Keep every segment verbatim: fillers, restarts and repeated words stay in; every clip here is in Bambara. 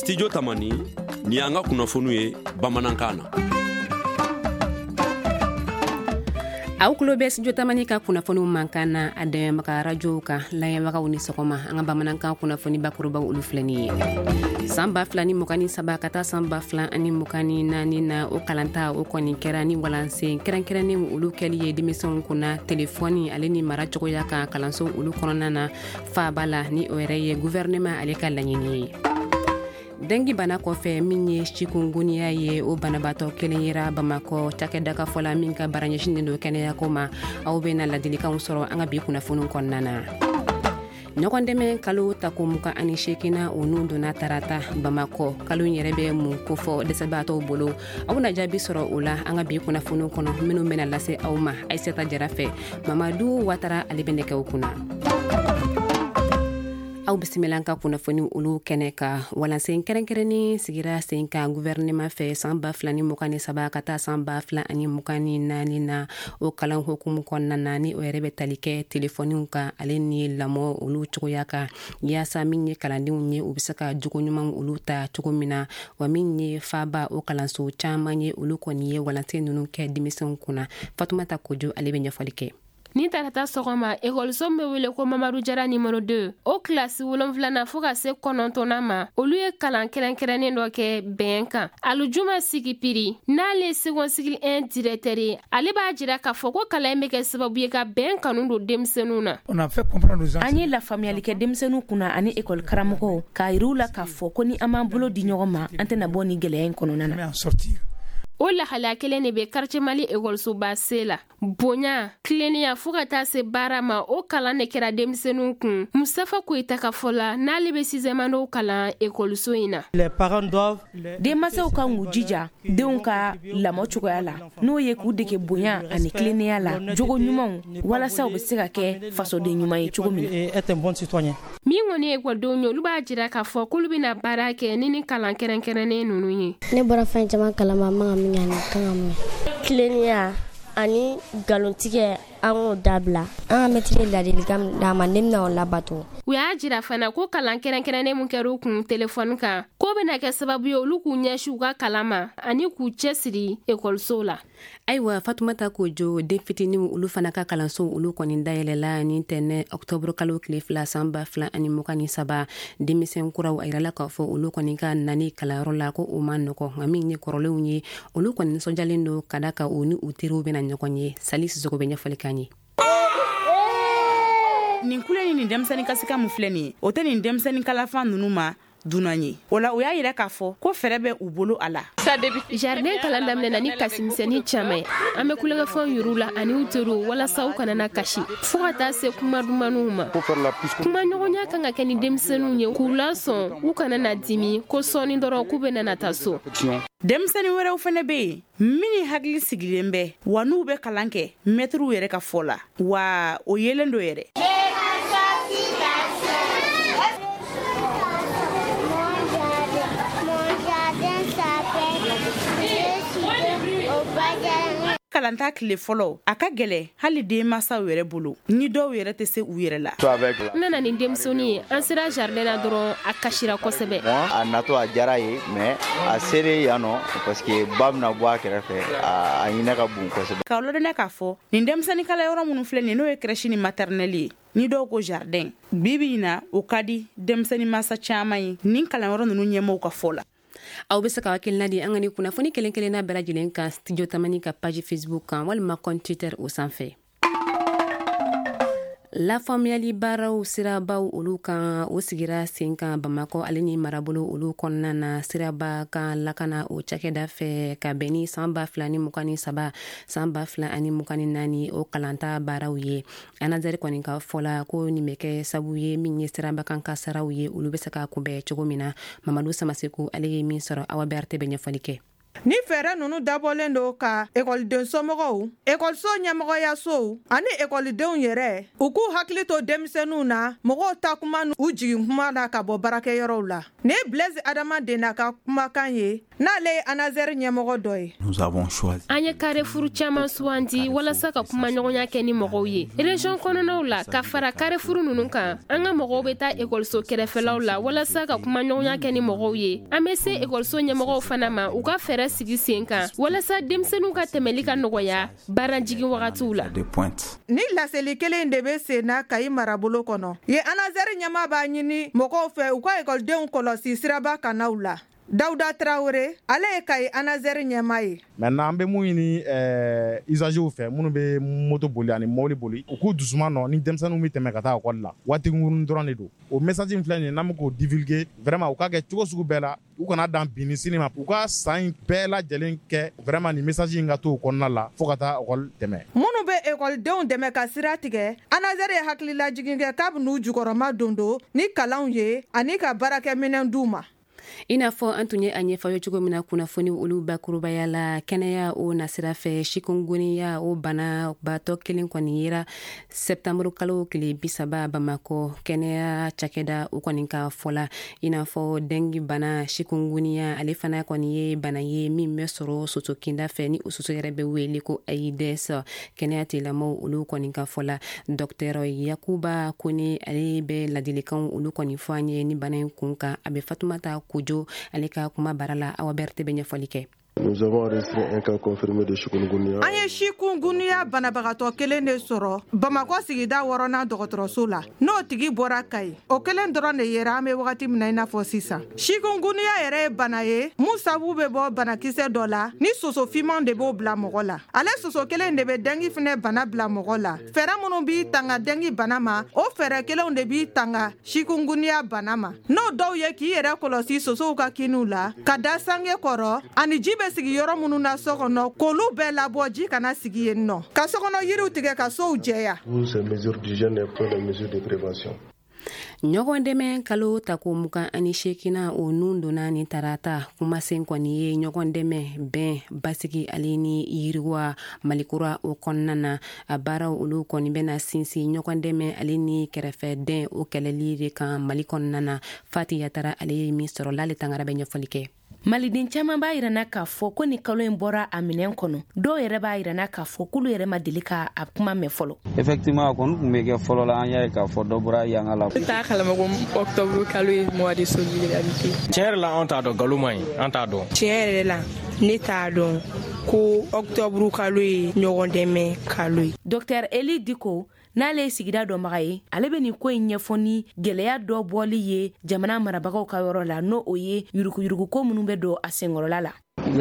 Studio Tamani ni anga kunnafoniw ye bamanankan na. aw kulo bɛ studio Tamani ka kunnafoniw mankan na a dɛmɛbaga radio kan layɛnbagaw ni sɔgɔma an ka bamanankan kunnafoni bakurubaw olu filɛ ni ye san ba fila ni mugan ni saba ka taa san ba fila ani mugan ni naani na o kalanta o kɔni kɛra ni walansen kɛrɛnkɛrɛnnen olu kɛli ye denmisɛnw kunna telefɔni ale ni mara cogoya kan kalanso olu kɔnɔna na faaba la ni o yɛrɛ ye gouvernement ale ka laɲini ye. dengi bana kɔfɛ min ye chikungunya ye o banabatɔ kelen yera Bamako cakɛda ka fɔla min ka baaraɲɛsinen do kɛnɛyako ma aw bɛna ladilikanw sɔrɔ an ka bi kunnafoniw kɔnɔna na. ɲɔgɔn dɛmɛ kalo tako mugan ani seegina o nun donna tarata Bamako kalo yɛrɛ bɛ mun kofɔ dɛsɛbaatɔw bolo aw bɛna jaabi sɔrɔ o la an ka bi kunnafoniw kɔnɔ minnu bɛna lase aw ma Aisata Jara fɛ Mamadu Watara ale bɛ nɛgɛw kunna. aw bisimila ka kunnafoni olu kɛnɛ ka walansen kɛrɛnkɛrɛnnen sigira sen kan gouvernement fɛ san ba fila ni mugan ni saba ka taa san ba fila ani mugan ni naani na o kalan hukumu kɔnɔna na ni o yɛrɛ bɛ tali kɛ telefɔniw kan ale ni lamɔ olu cogoya kan yaasa min ye kalandenw ye u bɛ se ka jogo ɲuman olu ta cogo min na wa min ye faaba o kalanso caman ye olu kɔni ye walansen ninnu kɛ denmisɛnw kunna. Fatumata Kojo ale bɛ ɲɛfɔli kɛ. Ni tarata sɔgɔma ekɔliso bɛ wele ko Mamadu Jara numéro deux o kilasi wolonwulana fo ka se kɔnɔntɔnna ma olu ye kalan kɛrɛnkɛrɛnnen dɔ kɛ bɛn kan. Alujuma Sigi Piri n'ale seconde cycle un directeur ye ale b'a jira k'a fɔ ko kalan bɛ kɛ sababu ye ka bɛn kanu don denmisɛnninw na. An ye lafaamuyali kɛ denmisɛnninw kunna ani ekɔli karamɔgɔw k'a yir'u la k'a fɔ ko ni an b'an bolo di ɲɔgɔn ma an tɛna bɔ ni gɛlɛya in kɔnɔna na. O lahalaya kelen de bɛ quartier Mali ekɔlisoba C la. Bonya, tileniya fo ka taa se baara ma o kalan de kɛra denmisɛnninw kun. Mustafa Koyita ka fɔ la n'ale bɛ sixième année kalan ekɔliso in na. Denmansaw ka k'u jija denw ka lamɔ cogoya la n'o ye k'u dege bonya ani tileniya la jogo ɲumanw walasa u bɛ se ka kɛ fasoden ɲuman ye cogo min na. Min kɔni ye ekɔlidenw ye olu b'a jira k'a fɔ k'olu bɛna baara kɛ ni ni kalan kɛrɛnkɛrɛnnen ninnu ye. Ne bɔra fɛn caman kalama man ka min ɲani kan ka min. Tileniya ani galontigɛ an k'o dabila an ka mɛtiri ladilikan d'a ma ne bɛna o labato. U y'a jira fana ko kalan kɛrɛnkɛrɛnnen mun kɛra u kun telefɔni kan ko bɛna kɛ sababu ye olu k'u ɲɛsin u ka kalan ma ani k'u cɛsiri ekɔliso la. Ayiwa Fatumata Kojo den fitinin olu fana ka kalanso olu kɔni dayɛlɛla ni ntɛnɛ octobre kalo tile fila san ba fila ani mugan ni saba denmisɛn kuraw a yirala k'a fɔ olu kɔni ka nani kalanyɔrɔ la ko o ma nɔgɔ nka min ye kɔrɔlenw ye olu kɔni nisɔndiyalen don ka da kan u ni u teriw bɛna ɲɔgɔn ye. Sali Sisogo bɛ ɲɛfɔli k'an ye. Nin kule ni nin denmisɛnnin kasika mun filɛ nin ye o tɛ nin denmisɛnnin kalafan ninnu ma dunan ye o la o y'a yira k'a fɔ ko fɛrɛ bɛ u bolo a la. Jardin kalan daminɛna ni kasimisɛnnin caman ye an bɛ kulonkɛfɛnw yir'u la ani u teriw walasa u kana na kasi fo ka taa se kuma dumaniw ma. Kuma ɲɔgɔnya kan ka kɛ ni denmisɛnninw ye k'u lasɔn u kana na dimi ko sɔɔni dɔrɔn k'u bɛ na taa so. Denmisɛnnin wɛrɛw fana bɛ yen min hakili sigilen bɛ wa n'u bɛ kalan kɛ mɛtiriw yɛrɛ ka fɔ la wa o yelen do yɛrɛ. Kalanta tile fɔlɔ a ka gɛlɛ hali denmansaw yɛrɛ bolo ni dɔw yɛrɛ tɛ se u yɛrɛ la. N nana ni denmisɛnnin ye an sera jardin na dɔrɔn a kasira kosɛbɛ. A natɔ a diyara ye mais a sere yan nɔ parce que ba bɛna bɔ a kɛrɛfɛ a ɲinɛ ka bon kosɛbɛ. K'aw ladɔnniya k'a fɔ nin denmisɛnnin kalayɔrɔ minnu filɛ nin n'o ye crèche ni maternelle ye ni dɔw ko jardin bibi in na o ka di denmisɛnnin masa caman ye nin kalanyɔrɔ ninnu ɲɛmɔgɔw ka fɔ la. Aw bɛ se ka hakilina di an ka ni kunnafoni kelen kelenna bɛɛ lajɛlen kan Studio Tamani ka page Facebook kan walima compte Twitter o sanfɛ. La faamuyali baaraw sirabaw olu kan o sigira sen kan Bamako ale ni marabolo olu kɔnɔna na siraba kan lakana o cakɛda fɛ ka bɛn ni san ba fila ni mugan ni saba san ba fila ani mugan ni naani o kalanta baaraw ye. Anazari kɔni ka fɔla ko nin bɛ kɛ sabu ye min ye siraba kan ka saraw ye olu bɛ se ka kunbɛn cogo min na. Mamadu Samaseko ale ye min sɔrɔ Awa Berte bɛ ɲɛfɔli kɛ. ni fɛɛrɛ nunu dabɔlen do ka ekɔliden somɔgɔw ekɔliso ɲɛmɔgɔyasow ani ekɔlidenw yɛrɛ u k'u hakili to denmisɛnninw na mɔgɔw ta kuma u jigin kuma na ka bɔ baarakɛyɔrɔw la. Ni Blaise Adama Dena ka kumakan ye n'ale ye ANASER ɲɛmɔgɔ dɔ ye. An ye carrefour caman suwanti walasa ka kuma ɲɔgɔnya kɛ ni mɔgɔw ye. Région kɔnɔnaw la ka fara carrefour nunu kan an ka mɔgɔw bɛ taa ekɔliso kɛrɛfɛlaw la walasa ka kuma ɲɔgɔnya kɛ ni mɔgɔw ye. An bɛ se ekɔliso ɲɛmɔgɔw fana ma u ka fɛɛrɛ sigi sen kan walasa denmisɛnninw ka tɛmɛli ka nɔgɔya baarajigin wagatiw la. Ni laseli kelen de bɛ sen na Kayi marabolo kɔnɔ ye ANASER ɲɛmaa b'a ɲini mɔgɔw fɛ u ka ekɔlidenw kɔlɔsi siraba kannaw la. Dawuda Traoré ale ye Kayi ANASER ɲɛmaa ye. Maintenant an bɛ mun ɲini ɛɛ usagers fɛ minnu bɛ moto boli ani mobili boli u k'u dusuma nɔ ni denmisɛnninw bɛ tɛmɛ ka taa école la waati kunkurunin dɔrɔn de don. O message in filɛ nin ye n'an bɛ k'o divulguer vraiment u ka kɛ cogo sugu bɛɛ la u kana dan bi ni sini ma u ka san in bɛɛ lajɛlen kɛ vraiment ni message in ka to o kɔnɔna la fo ka taa école tɛmɛ. Minnu bɛ ekɔlidenw dɛmɛ ka sira tigɛ ANASER ye hakililajigin kɛ k'a bɛ n'u jukɔrɔma don don ni kalanw ye ani ka baarakɛminɛn d'u ma. I n'a fɔ an tun ye a ɲɛfɔ ye cogo min na kunnafoni olu bakurubaya la kɛnɛya o nasira fɛ chikungunya o bana batɔ kelen kɔni yera septembre kalo tile bisaba Bamakɔ kɛnɛya cakɛda o kɔni ka fɔla i n'a fɔ dengue bana chikungunya ale fana kɔni ye bana ye min bɛ sɔrɔ soso kinda fɛ ni o soso yɛrɛ bɛ wele ko AIDS kɛnɛya tigilamɔgɔw olu kɔni ka fɔla docteur Yakuba Kone ale bɛ ladilikanw olu kɔni fɔ an ye ni bana in kun kan a bɛ Fatumata Kojo ale ka kuma barala Awa Berté bɛ ɲɛfɔli kɛ. Nous avons enregistré un cas confirmé de chikungunya. An ye chikungunya banabagatɔ kelen de sɔrɔ Bamakɔ sigida wɔɔrɔnan dɔgɔtɔrɔso la n'o tigi bɔra Kayi o kelen dɔrɔn de yera an bɛ wagati min na i n'a fɔ sisan. Chikungunya yɛrɛ ye bana ye mun sabu bɛ bɔ banakisɛ dɔ la ni soso fimanw de b'o bila mɔgɔ la ale soso kelen de bɛ dengue fɛnɛ bana bila mɔgɔ la fɛɛrɛ minnu b'i tanga dengue bana ma o fɛɛrɛ kelenw de b'i tanga chikungunya bana ma n'o dɔw ye k'i yɛrɛ kɔlɔsi sosow ka kiniw la ka da sange kɔrɔ ani ji bɛ sigi yɔrɔ minnu na so kɔnɔ k'olu bɛɛ labɔ ji kana sigi yen nɔ ka sokɔnɔ yiriw tigɛ ka sow jɛya. Ces mesures d'hygiène et pour les mesures de prévention. ɲɔgɔn dɛmɛ kalo tako mugan ani seegina o nun donna ni tarata kumasen kɔni ye ɲɔgɔn dɛmɛ bɛn basigi ale ni yiriwa malikura o kɔnɔna na a baaraw olu kɔni bɛna sinsin ɲɔgɔn dɛmɛ ale ni kɛrɛfɛden o kɛlɛli de kan Mali kɔnɔna na Fati Yatara ale ye min sɔrɔ l'ale tangara bɛ ɲɛfɔli kɛ. Maliden caman b'a yirana k'a fɔ ko ni kalo in bɔra a minɛn kɔnɔ dɔw yɛrɛ b'a yirana k'a fɔ k'olu yɛrɛ ma deli ka a kuma mɛn fɔlɔ. Effectivement kɔni tun bɛ kɛ fɔlɔ la an y'a ye k'a fɔ dɔ bɔra yanga la. T'a kalama ko octobre kalo ye mois de solidarité. Tiɲɛ yɛrɛ la an t'a dɔn nkalon man ɲi an t'a dɔn. Tiɲɛ yɛrɛ la ne t'a dɔn ko octobre kalo ye ɲɔgɔn dɛmɛ kalo ye. Docteur Eli Diko n'ale ye sigida dɔnbaga ye ale bɛ nin ko in ɲɛfɔ ni gɛlɛya dɔ bɔli ye jamana marabagaw ka yɔrɔ la n'o o ye yuruguyurugu ko minnu bɛ don a senkɔrɔla la.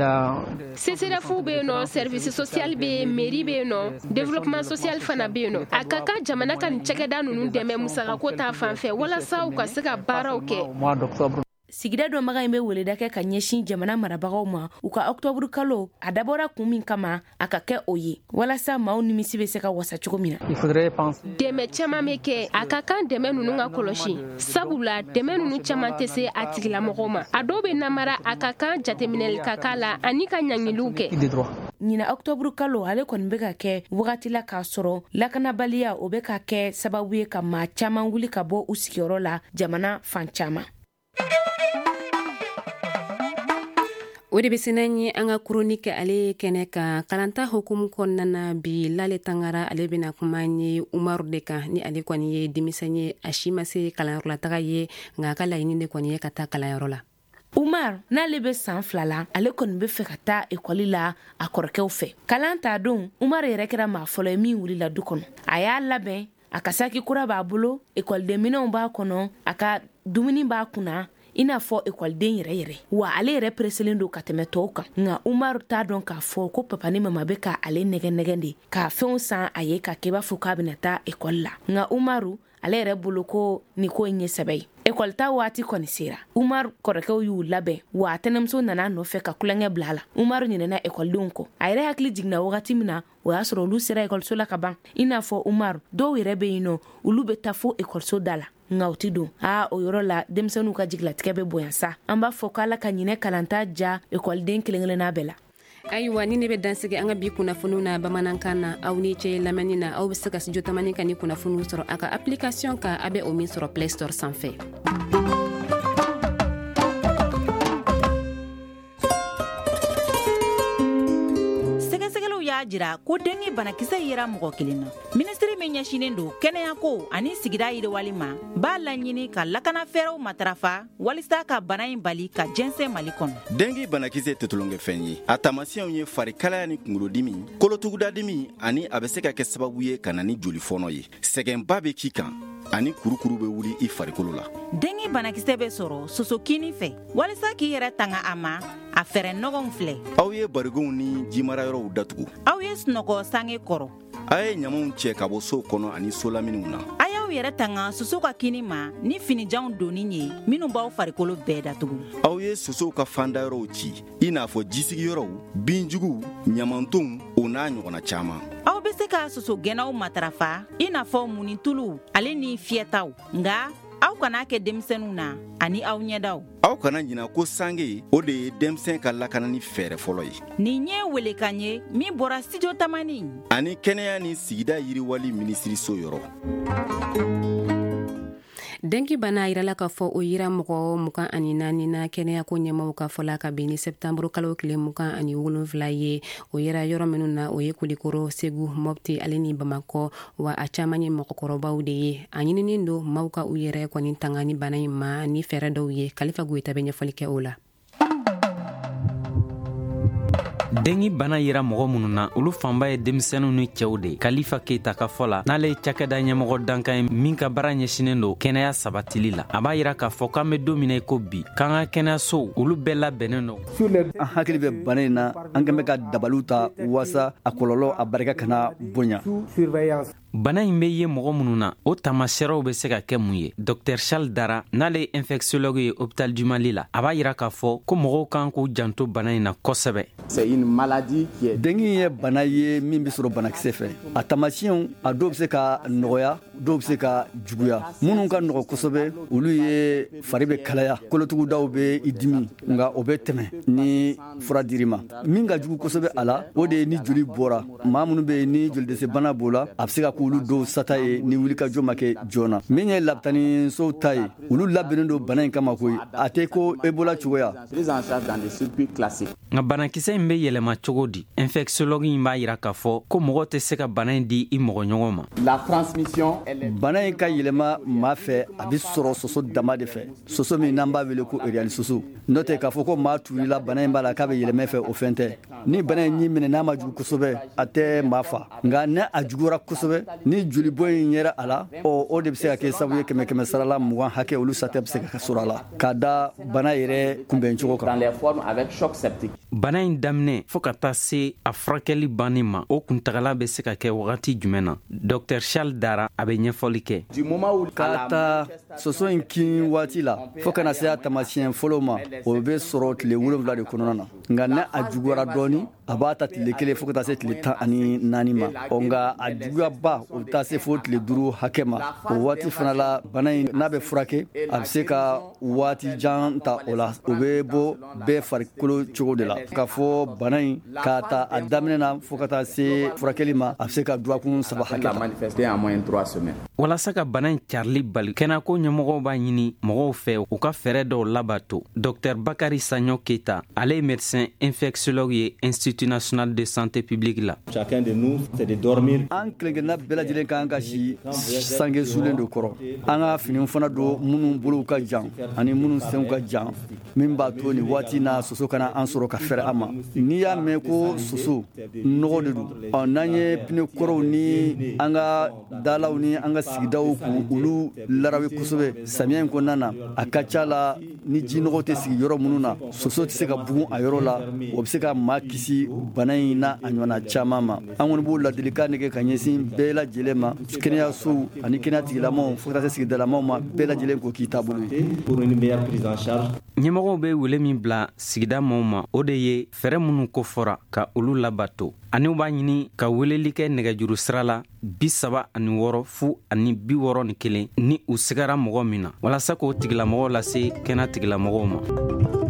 C C R F bɛ yen nɔ service social bɛ yen mairie bɛ yen nɔ développement social fana bɛ yen nɔ a ka kan jamana ka nin cakɛda ninnu dɛmɛ musakako ta fanfɛ walasa u ka se ka baaraw kɛ. Sigida dɔnbaga in bɛ weleda kɛ ka ɲɛsin jamana marabagaw ma u ka octobre kalo a dabɔra kun min kama a ka kɛ o ye walasa maaw nimisi bɛ se ka wasa cogo min na. Dɛmɛ caman bɛ kɛ a ka kan dɛmɛ ninnu ka kɔlɔsi sabula dɛmɛ ninnu caman tɛ se a tigilamɔgɔw ma a dɔw bɛ namara a ka kan jateminɛli ka k'a la ani ka ɲangiliw kɛ. Ɲina octobre kalo ale kɔni bɛ ka kɛ wagati la k'a sɔrɔ lakanabaliya o bɛ ka kɛ sababu ye ka maa caman wuli ka bɔ u sigiyɔrɔ la jamana fan caman. O de bɛ sɛnɛ ye an ka chronique ale kɛnɛ kan kalanta hukumu kɔnɔna na bi l'ale tangara ale bɛna kuma ye Umaru de kan ni ale kɔni ye denmisɛn ye a si ma se kalanyɔrɔ la taga ye nka a ka laɲini de kɔni ye ka taa kalanyɔrɔ la. Umar n'ale bɛ san fila la ale kɔni bɛ fɛ ka taa ekɔli la a kɔrɔkɛw fɛ kalan t'a don Umar yɛrɛ kɛra maa fɔlɔ ye min wulila du kɔnɔ a y'a labɛn a ka saki kura b'a bolo ekɔliden minɛnw b'a kɔnɔ a ka dumuni b'a kunna i n'a fɔ ekɔliden yɛrɛ yɛrɛ wa ale yɛrɛ preselen don ka tɛmɛ tɔw kan nka Umaru t'a dɔn k'a fɔ ko papa ni mama bɛ ka ale nɛgɛ nɛgɛ de k'a fɛnw san a ye ka kɛ b'a fɔ k'a bɛna taa ekɔli la nka Umaru ale yɛrɛ bolo ko ni ko ɲɛ sɛbɛ ye ekɔli ta waati kɔni sera Umar kɔrɔkɛw y'u labɛn wa tɛnɛmuso nana nɔfɛ ka kulonkɛ bila la Umar ɲinɛna ekɔlidenw kɔ a yɛrɛ hakili jiginna wagati min na o y'a sɔrɔ olu sera ekɔliso la ka ban i n'a fɔ Umar dɔw yɛrɛ bɛ yen nɔ olu bɛ taa fo ekɔliso da la nka o ti don a o yɔrɔ la denmisɛnninw ka jigilatigɛ bɛ bonya sa an b'a fɔ k'Ala ka ɲinɛ kalanta ja ekɔliden kelen-kelenna bɛɛ la. ayiwa ni ne bɛ dansigi an ka bi kunnafoniw na bamanankan na aw ni cɛ lamɛnni na aw bɛ se ka studio tamani ka ni kunnafoniw sɔrɔ a ka application kan a bɛ o min sɔrɔ Play Store sanfɛ. y'a jira ko dengue banakisɛ yera mɔgɔ kelen na. Ministri min ɲɛsinen don kɛnɛya ko ani sigida yiriwali ma b'a laɲini ka lakana fɛɛrɛw matarafa walisa ka bana in bali ka jɛnsɛn Mali kɔnɔ. Dengue banakisɛ tɛ tulonkɛ fɛn ye. A taamasiyɛnw ye farikalaya ni kunkolodimi, kolotugudadimi ani a bɛ se ka kɛ sababu ye ka na ni joli fɔnɔ ye. Sɛgɛnba bɛ k'i kan ani kurukuru bɛ wuli i farikolo la. Dengue banakisɛ bɛ sɔrɔ sosokini fɛ walisa k'i yɛrɛ tanga a ma a fɛrɛ nɔgɔw filɛ. Aw ye barigonw ni jimarayɔrɔw datugu. Aw ye sunɔgɔ sange kɔrɔ. A ye ɲamaw cɛ ka bɔ sow kɔnɔ ani so laminw na. A y'aw yɛrɛ tanga soso ka kini ma ni finijanw donni ye minnu b'aw farikolo bɛɛ datugu. Aw ye sosow ka fandayɔrɔw ci i n'a fɔ jisigiyɔrɔw, binjuguw, ɲamantonw o n'a ɲɔgɔnna caman. Aw bɛ se ka soso gɛnnaw matarafa i n'a fɔ munitulu ale ni fiyɛtaw nga aw kana kɛ denmisɛnninw na ani aw ɲɛdaw. Aw kana ɲina ko sange o de ye denmisɛn ka lakanani fɛɛrɛ fɔlɔ ye. Nin ye welekan ye min bɔra studio tamani ani kɛnɛya ni sigida yiriwali minisiriso yɔrɔ. Dengue bana yirala k'a fɔ o yira mɔgɔ mugan ani naani na kɛnɛya ko ɲɛmaaw ka fɔla ka bɛn ni septembre kalo tile mugan ani wolonwula ye o yira yɔrɔ minnu na o ye Kulikoro, Segu, Mopti ale ni Bamakɔ wa a caman ye mɔgɔkɔrɔbaw de ye a ɲininen don maaw ka u yɛrɛ kɔni tanga ni bana in ma ni fɛɛrɛ dɔw ye Kalifa Goyita bɛ ɲɛfɔli kɛ o la. Dengue bana yira mɔgɔ minnu na olu fanba ye denmisɛnninw ni cɛw de. Kalifa Keita ka fɔ la n'ale ye cakɛda ɲɛmɔgɔ dankan ye min ka baara ɲɛsinen don kɛnɛya sabatili la a b'a yira k'a fɔ k'an bɛ don min na i ko bi k'an ka kɛnɛyasow olu bɛɛ labɛnnen don. An hakili bɛ bana in na an kɛn bɛ ka dabaliw ta wasa a kɔlɔlɔ a barika kana bonya. Bana in bɛ ye mɔgɔ minnu na o taamasiyɛrɛw bɛ se ka kɛ mun ye. Docteur Charles Dara n'ale ye infectiologue ye hôpital du Mali la a b'a yira k'a fɔ ko mɔgɔw kan k'u janto bana in na kosɛbɛ. Dengue ye bana ye min bɛ sɔrɔ banakisɛ fɛ a taamasiyɛnw a dɔw bɛ se ka nɔgɔya dɔw bɛ se ka juguya minnu ka nɔgɔ kosɛbɛ olu ye fari bɛ kalaya kolotugudaw bɛ i dimi nka o bɛ tɛmɛ ni fura dir'i ma min ka jugu kosɛbɛ a la o de ye ni joli bɔra maa minnu bɛ yen ni joli dɛsɛ bana b'o la a bɛ se ka k'olu dɔw sata ye ni wulikajɔ ma kɛ joona min ye labitanisow ta ye olu labɛnnen don bana in kama koyi a tɛ ko ebola cogoya. Nka banakisɛ in bɛ yɛlɛma cogo di? Infectiologue in b'a yira k'a fɔ ko mɔgɔ tɛ se ka bana in di i mɔgɔ ɲɔgɔn ma. Bana in ka yɛlɛma maa fɛ a bɛ sɔrɔ soso dama de fɛ soso min n'an b'a wele ko eriali soso n'o tɛ k'a fɔ ko maa turula bana in b'a la k'a bɛ yɛlɛmɛ fɛ o fɛn tɛ ni bana in y'i minɛ n'a ma jugu kosɛbɛ a tɛ maa fa nka ni a jugura kosɛbɛ ni joli bɔ in yɛrɛ a la ɔ o de bɛ se ka kɛ sababu ye kɛmɛ kɛmɛ sarala mugan hakɛ olu sata bɛ se ka sɔrɔ a la k'a da bana yɛrɛ kunbɛn cogo kan. Bana in daminɛ fo ka taa se a furakɛli banni ma o kuntagala bɛ se ka kɛ wagati jumɛn na? Docteur Charles Dara a bɛ ɲɛfɔli kɛ. K'a ta soso in kin waati la fo kana se a taamasiyɛn fɔlɔ ma o bɛ sɔrɔ tile wolonwula de kɔnɔna na nka ne a juguyara dɔɔni a b'a ta tile kelen fo ka taa se tile tan ani naani ma ɔ nka a juguyaba o bɛ taa se fo tile duuru hakɛ ma o waati fana la bana in n'a bɛ furakɛ a bɛ se ka waati jan ta o la o bɛ bɔ bɛɛ farikolo cogo de la k'a fɔ bana in k'a ta a daminɛ na fo ka taa se furakɛli ma a bɛ se ka durakun saba hakɛ ta. Walasa ka bana in carili bali kɛnɛyako ɲɛmɔgɔw b'a ɲini mɔgɔw fɛ u ka fɛɛrɛ dɔw labato. Docteur Bakari Sagnon Keita ale ye médecin infectiologue ye Institut national de santé publique la. Chacun de nous c'est de dormir. An kelenkelenna bɛɛ lajɛlen kan ka si sange sulen do kɔrɔ an ka finiw fana don minnu bolow ka jan ani minnu senw ka jan min b'a to nin waati na soso kana an sɔrɔ ka fɛrɛ an ma n'i y'a mɛn ko soso nɔgɔ de don ɔ n'an ye pine kɔrɔw ni an ka dalaw ni an ka sigidaw k'olu larawe kosɛbɛ samiya in kɔnɔna na a ka ca la ni ji nɔgɔ tɛ sigi yɔrɔ minnu na soso tɛ se ka bugun a yɔrɔ la o bɛ se ka maa kisi kisi bana in na a ɲɔgɔnna caman ma. An kɔni b'o ladilikan de kɛ ka ɲɛsin bɛɛ lajɛlen ma, kɛnɛyasow ani kɛnɛya tigilamɔgɔw fo ka taa se sigidalamaw ma, bɛɛ lajɛlen ko k'i taabolo ye. ɲɛmɔgɔw be wele min bila sigida maaw ma o de ye fɛrɛ minnu ko fɔra ka olu labato ani b'a ɲini ka weleli kɛ nɛgɛjuru sira la bi saba ani wɔɔrɔ fu ani bi wɔɔrɔ ni kelen ni u sigara mɔgɔ min na walasa k'o tigilamɔgɔw lase kɛnɛ tigilamɔgɔw ma.